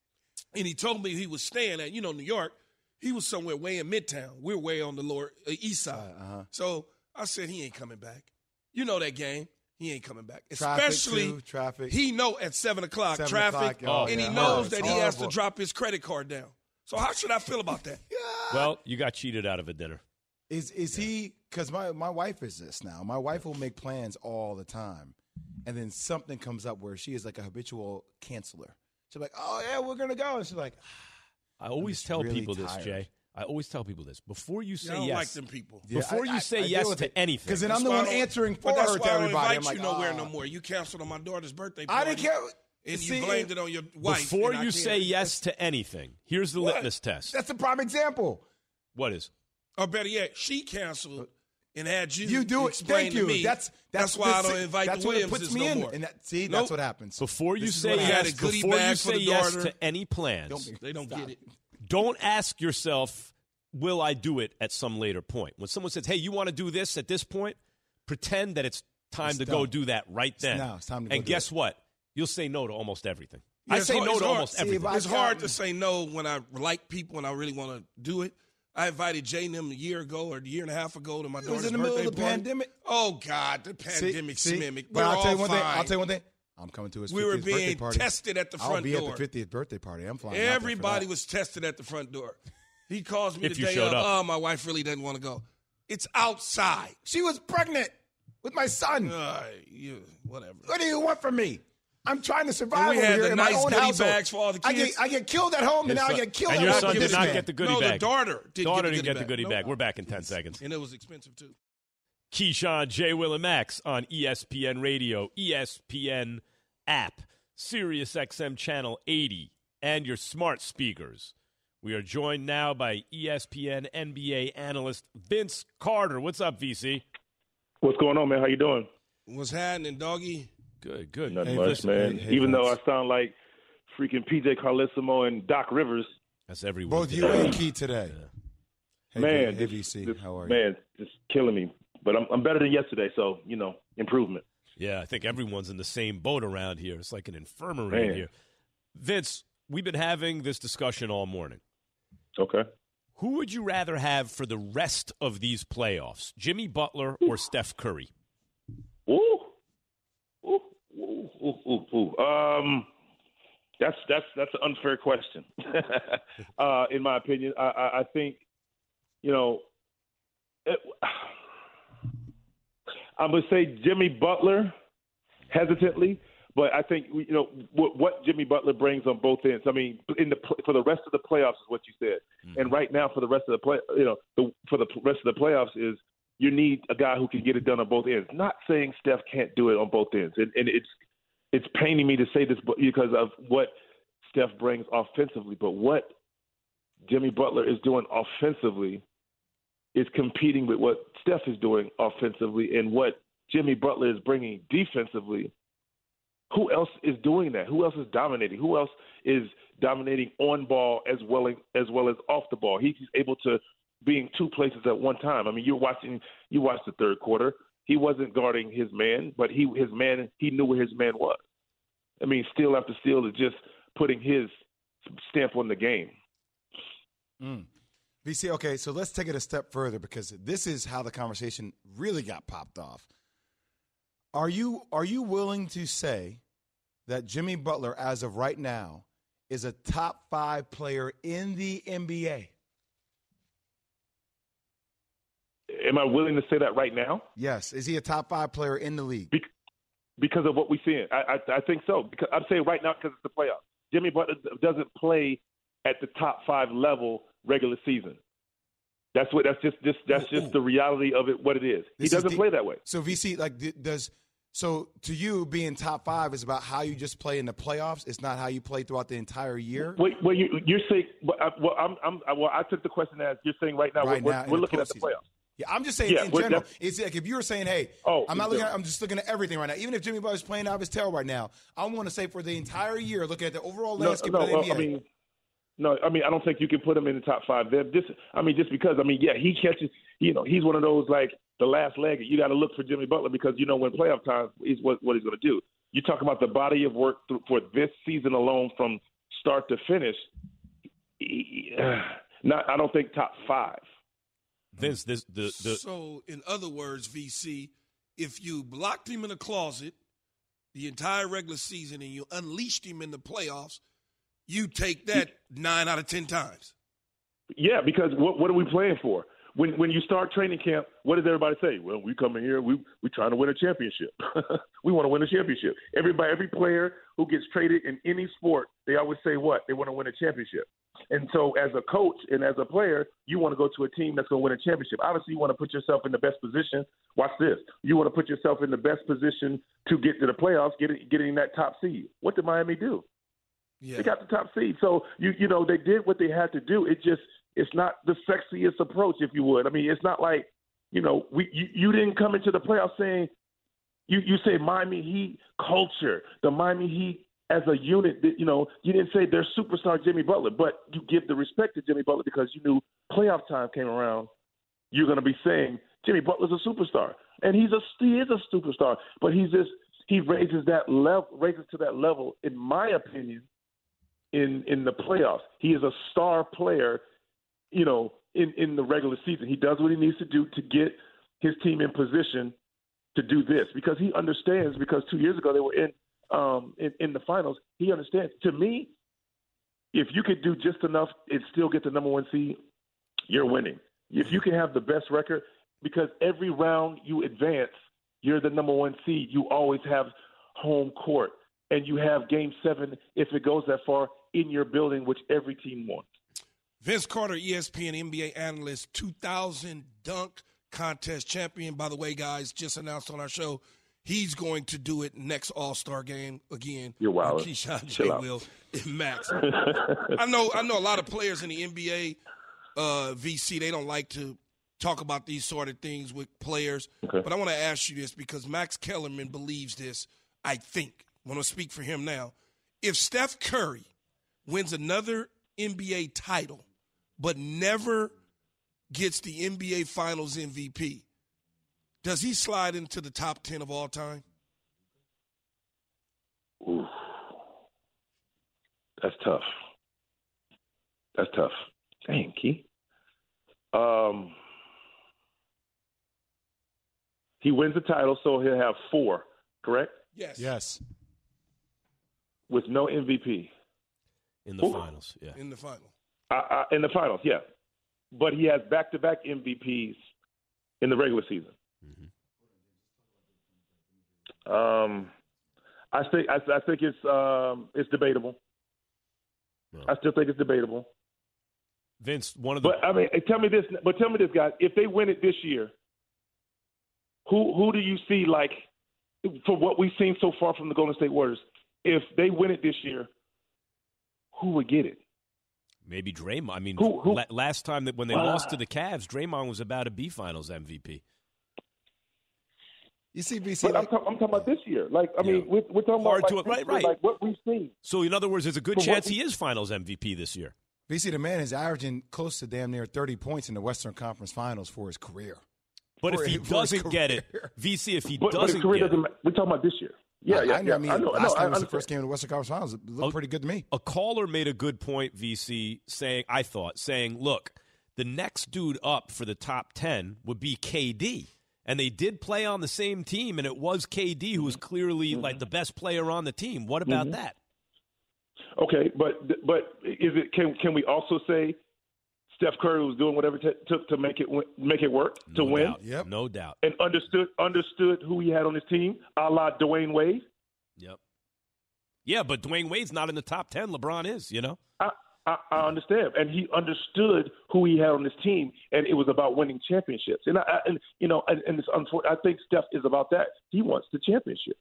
Speaker 5: and he told me he was staying at, New York, he was somewhere way in Midtown. We're way on the lower east side. So I said, he ain't coming back. You know that game. He ain't coming back. Especially
Speaker 4: traffic.
Speaker 5: He know at 7 o'clock traffic, and he knows that he has to drop his credit card down. So how should I feel about that?
Speaker 3: Well, you got cheated out of a dinner.
Speaker 4: Is he – because my wife is this now. My wife will make plans all the time, and then something comes up where she is like a habitual canceler. She's like, oh, yeah, we're going to go. And she's like,
Speaker 3: I always tell
Speaker 4: really
Speaker 3: people
Speaker 4: tired.
Speaker 3: this, Jay. I always tell people this. Before you say
Speaker 5: I don't
Speaker 3: yes.
Speaker 5: like them people.
Speaker 3: Before you say yes to anything.
Speaker 4: Because then I'm the one answering for her to everybody.
Speaker 5: I don't invite
Speaker 4: I'm like,
Speaker 5: you nowhere no more. You canceled on my daughter's birthday party.
Speaker 4: I didn't care.
Speaker 5: And you blamed it on your wife.
Speaker 3: Before you say yes to anything, here's the litmus test.
Speaker 4: That's a prime example.
Speaker 3: What is?
Speaker 5: Or better yet, she canceled and had you.
Speaker 4: You do it.
Speaker 5: Explain
Speaker 4: Thank you.
Speaker 5: to me.
Speaker 4: That's
Speaker 5: why I don't invite
Speaker 4: that's
Speaker 5: the
Speaker 4: what it
Speaker 5: Williamses
Speaker 4: puts me
Speaker 5: no
Speaker 4: in.
Speaker 5: more.
Speaker 4: And that's what happens.
Speaker 3: Before you
Speaker 4: This is
Speaker 3: say
Speaker 4: what
Speaker 3: yes,
Speaker 4: happens.
Speaker 3: before you say yes to any plans,
Speaker 5: They don't get it.
Speaker 3: don't ask yourself, will I do it at some later point? When someone says, hey, you want to do this at this point, pretend that it's time to go do that right then.
Speaker 4: It's time to go
Speaker 3: and
Speaker 4: do
Speaker 3: guess
Speaker 4: it.
Speaker 3: what? You'll say no to almost everything.
Speaker 5: Yeah,
Speaker 3: I say no to almost everything.
Speaker 5: It's hard to say no when I like people and I really want to do it. I invited Jay and them a year ago or a year and a half ago to my daughter's
Speaker 4: in the middle
Speaker 5: birthday
Speaker 4: of the
Speaker 5: party.
Speaker 4: pandemic.
Speaker 5: Oh, God, the pandemic mimic.
Speaker 4: But I'll tell you one thing.
Speaker 5: fine.
Speaker 4: I'll tell you one thing. I'm coming to his 50th
Speaker 5: We were
Speaker 4: birthday
Speaker 5: being
Speaker 4: party.
Speaker 5: tested at the front
Speaker 4: I'll be
Speaker 5: door.
Speaker 4: at the 50th birthday party. I'm flying.
Speaker 5: Everybody was tested at the front door. He calls me
Speaker 3: If
Speaker 5: the
Speaker 3: you
Speaker 5: day
Speaker 3: showed
Speaker 5: of,
Speaker 3: up.
Speaker 5: oh, my wife really doesn't want to go. It's outside.
Speaker 4: She was pregnant with my son.
Speaker 5: Whatever.
Speaker 4: What do you want from me? I'm trying to survive
Speaker 5: And we
Speaker 4: over
Speaker 5: had
Speaker 4: here
Speaker 5: the
Speaker 4: in
Speaker 5: nice
Speaker 4: my own
Speaker 5: goodie
Speaker 4: household.
Speaker 5: bags for all the kids.
Speaker 4: I get killed at home, and now I get killed
Speaker 3: and
Speaker 4: at
Speaker 3: your
Speaker 4: home
Speaker 3: son
Speaker 4: with
Speaker 3: did
Speaker 4: this
Speaker 3: not
Speaker 4: man.
Speaker 3: get the goodie
Speaker 5: No,
Speaker 3: bag.
Speaker 5: the daughter didn't
Speaker 3: Didn't get the goodie bag. We're back in 10 seconds.
Speaker 5: And it was expensive, too.
Speaker 3: Keyshawn, J. Will, and Max on ESPN Radio, ESPN app, Sirius XM Channel 80, and your smart speakers. We are joined now by ESPN NBA analyst Vince Carter. What's up, VC?
Speaker 17: What's going on, man? How you doing?
Speaker 5: What's happening, doggy?
Speaker 3: Good.
Speaker 17: Nothing much, man. Even though I sound like freaking PJ Carlesimo and Doc Rivers.
Speaker 3: That's every week.
Speaker 4: Both you and Key today.
Speaker 17: Yeah. Man,
Speaker 4: hey, VC, how are you?
Speaker 17: Man, just killing me. But I'm better than yesterday, so, improvement.
Speaker 3: Yeah, I think everyone's in the same boat around here. It's like an infirmary in here. Vince, we've been having this discussion all morning.
Speaker 17: Okay.
Speaker 3: Who would you rather have for the rest of these playoffs, Jimmy Butler or Steph Curry?
Speaker 17: Ooh. That's an unfair question. In my opinion, I think, I'm going to say Jimmy Butler hesitantly. But I think what Jimmy Butler brings on both ends. I mean, for the rest of the playoffs is what you said, and right now for the rest of the rest of the playoffs is you need a guy who can get it done on both ends. Not saying Steph can't do it on both ends, and it's paining me to say this because of what Steph brings offensively, but what Jimmy Butler is doing offensively is competing with what Steph is doing offensively, and what Jimmy Butler is bringing defensively. Who else is doing that? Who else is dominating? Who else is dominating on ball as well as off the ball? He's able to be in two places at one time. I mean, you watched the third quarter. He wasn't guarding his man, but he knew where his man was. I mean, steal after steal is just putting his stamp on the game.
Speaker 4: VC, okay, so let's take it a step further because this is how the conversation really got popped off. Are you willing to say that Jimmy Butler, as of right now, is a top 5 player in the NBA?
Speaker 17: Am I willing to say that right now?
Speaker 4: Yes. Is he a top 5 player in the league?
Speaker 17: Because of what we're seeing. I think so. Because I'm saying right now because it's the playoffs. Jimmy Butler doesn't play at the top 5 level regular season. That's just the reality of it. What it is. He doesn't play that way.
Speaker 4: So VC, so to you, being top 5 is about how you just play in the playoffs. It's not how you play throughout the entire year.
Speaker 17: Well, you're saying. I took the question as you're saying right now. We're looking at the playoffs.
Speaker 4: Yeah, I'm just saying in general. It's like if you were saying, "Hey, I'm just looking at everything right now." Even if Jimmy Butler's playing out of his tail right now, I want to say for the entire year, looking at the overall landscape of the NBA.
Speaker 17: I don't think you can put him in the top 5 there. Just because, he catches, he's one of those, like, the last leg. You got to look for Jimmy Butler because, when playoff time is what he's going to do. You talk about the body of work for this season alone from start to finish, I don't think top 5.
Speaker 3: Vince,
Speaker 5: So, in other words, VC, if you locked him in a closet the entire regular season and you unleashed him in the playoffs, you take that 9 out of 10 times.
Speaker 17: Yeah, because what are we playing for? When you start training camp, what does everybody say? Well, we come in here, we trying to win a championship. We want to win a championship. Every player who gets traded in any sport, they always say what? They want to win a championship. And so as a coach and as a player, you want to go to a team that's going to win a championship. Obviously, you want to put yourself in the best position. Watch this. You want to put yourself in the best position to get to the playoffs, getting that top seed. What did Miami do? Yeah. They got the top seed. So, they did what they had to do. It's not the sexiest approach, if you would. I mean, it's not like, you didn't come into the playoffs saying, you say Miami Heat culture, the Miami Heat as a unit, you didn't say their superstar Jimmy Butler, but you give the respect to Jimmy Butler because you knew playoff time came around. You're going to be saying Jimmy Butler's a superstar, and he is a superstar, but he raises to that level, in my opinion, in the playoffs. He is a star player, in the regular season. He does what he needs to do to get his team in position to do this because he understands. Because 2 years ago they were in the finals. He understands. To me, if you could do just enough and still get the number 1 seed, you're winning. If you can have the best record, because every round you advance, you're the number 1 seed. You always have home court, and you have Game 7 if it goes that far in your building, which every team wants.
Speaker 5: Vince Carter, ESPN NBA analyst, 2000 dunk contest champion. By the way, guys, just announced on our show, he's going to do it next All-Star game again.
Speaker 17: You're wild.
Speaker 5: Keyshawn, J. Will, and Max. I know a lot of players in the NBA, VC, they don't like to talk about these sort of things with players.
Speaker 17: Okay.
Speaker 5: But I want to ask you this because Max Kellerman believes this, I think. I'm going to speak for him now. If Steph Curry wins another NBA title but never gets the NBA Finals MVP, does he slide into the top 10 of all time?
Speaker 17: Ooh. That's tough. Dang, Key. He wins the title, so he'll have 4, correct?
Speaker 4: Yes.
Speaker 17: With no MVP.
Speaker 3: In the finals, yeah.
Speaker 5: In the finals.
Speaker 17: In the finals, yeah. But he has back-to-back MVPs in the regular season. I think it's debatable.
Speaker 3: No.
Speaker 17: I still think it's debatable.
Speaker 3: Vince, one of the.
Speaker 17: But I mean, tell me this, guys. If they win it this year, who do you see, like, for what we've seen so far from the Golden State Warriors? If they win it this year, who would get it?
Speaker 3: Maybe Draymond. I mean,
Speaker 17: who?
Speaker 3: Last time when they lost to the Cavs, Draymond was about to be Finals MVP.
Speaker 4: You see, BC.
Speaker 17: But I'm talking about this year. Like, I mean, we're talking
Speaker 3: Hard
Speaker 17: about
Speaker 3: to right.
Speaker 17: Like what we've seen.
Speaker 3: So, in other words, there's a good chance he is Finals MVP this year.
Speaker 4: BC, the man is averaging close to damn near 30 points in the Western Conference Finals for his career.
Speaker 3: But if he doesn't get it, VC, if he doesn't get it.
Speaker 17: We're talking about this year. Yeah.
Speaker 4: I mean, last time was the first game of the Western Conference Finals. It looked pretty good to me.
Speaker 3: A caller made a good point, VC, saying, look, the next dude up for the top 10 would be KD. And they did play on the same team, and it was KD who was clearly like the best player on the team. What about that?
Speaker 17: Okay, but is it? Can we also say Steph Curry was doing whatever it took to make it work to win?
Speaker 3: Doubt. Yep, no doubt.
Speaker 17: And understood who he had on his team, a la Dwayne Wade.
Speaker 3: Yep. Yeah, but Dwayne Wade's not in the top 10. LeBron is. You know.
Speaker 17: I understand, and he understood who he had on his team, and it was about winning championships. And it's unfortunate. I think Steph is about that. He wants the championship.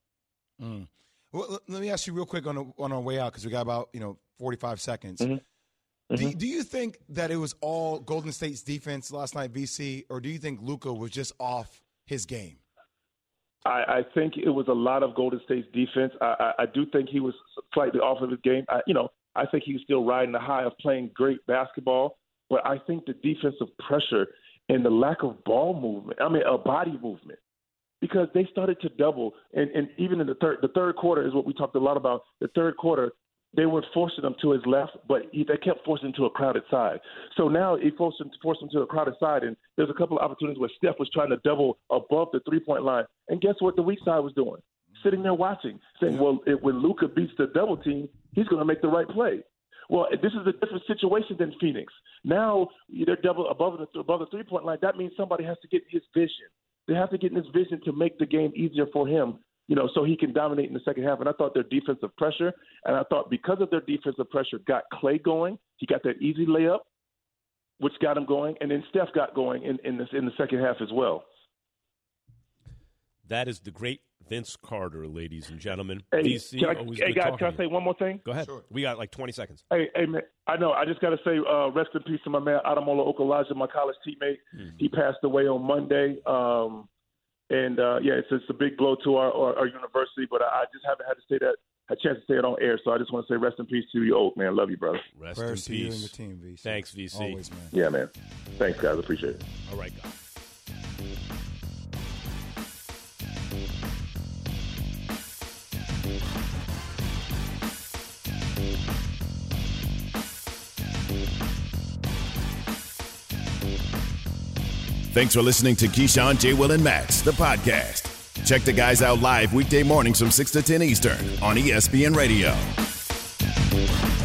Speaker 4: Well, let me ask you real quick on our way out because we got about 45 seconds. Do you think that it was all Golden State's defense last night, VC, or do you think Luka was just off his game?
Speaker 17: I think it was a lot of Golden State's defense. I do think he was slightly off of his game. I think he's still riding the high of playing great basketball, but I think the defensive pressure and the lack of body movement, because they started to double, and even in the third quarter is what we talked a lot about. The third quarter, they were forcing him to his left, but they kept forcing him to a crowded side. So now he forced him to a crowded side, and there's a couple of opportunities where Steph was trying to double above the three-point line, and guess what the weak side was doing? Sitting there watching, saying, well, when Luka beats the double team, he's going to make the right play. Well, this is a different situation than Phoenix. Now they're double above the three-point line. That means somebody has to get his vision. They have to get in his vision to make the game easier for him, so he can dominate in the second half. And I thought their defensive pressure, and I thought because of their defensive pressure, got Klay going. He got that easy layup, which got him going, and then Steph got going in the second half as well.
Speaker 3: That is the great Vince Carter, ladies and gentlemen.
Speaker 17: Hey,
Speaker 3: DC,
Speaker 17: guys, can I say one more thing?
Speaker 3: Go ahead. Sure. We got like 20 seconds.
Speaker 17: Hey, man, I know. I just got to say rest in peace to my man, Ademola Okulaja, my college teammate. He passed away on Monday. It's a big blow to our university, but I just haven't had a chance to say it on air, so I just want to say rest in peace to you, old man. Love you, brother.
Speaker 3: Rest in peace.
Speaker 4: You and the team, VC.
Speaker 3: Thanks, VC.
Speaker 4: Always, man.
Speaker 17: Yeah, man. Thanks, guys. Appreciate it.
Speaker 3: All right, guys.
Speaker 2: Thanks for listening to Keyshawn, J. Will, and Max, the podcast. Check the guys out live weekday mornings from 6 to 10 Eastern on ESPN Radio.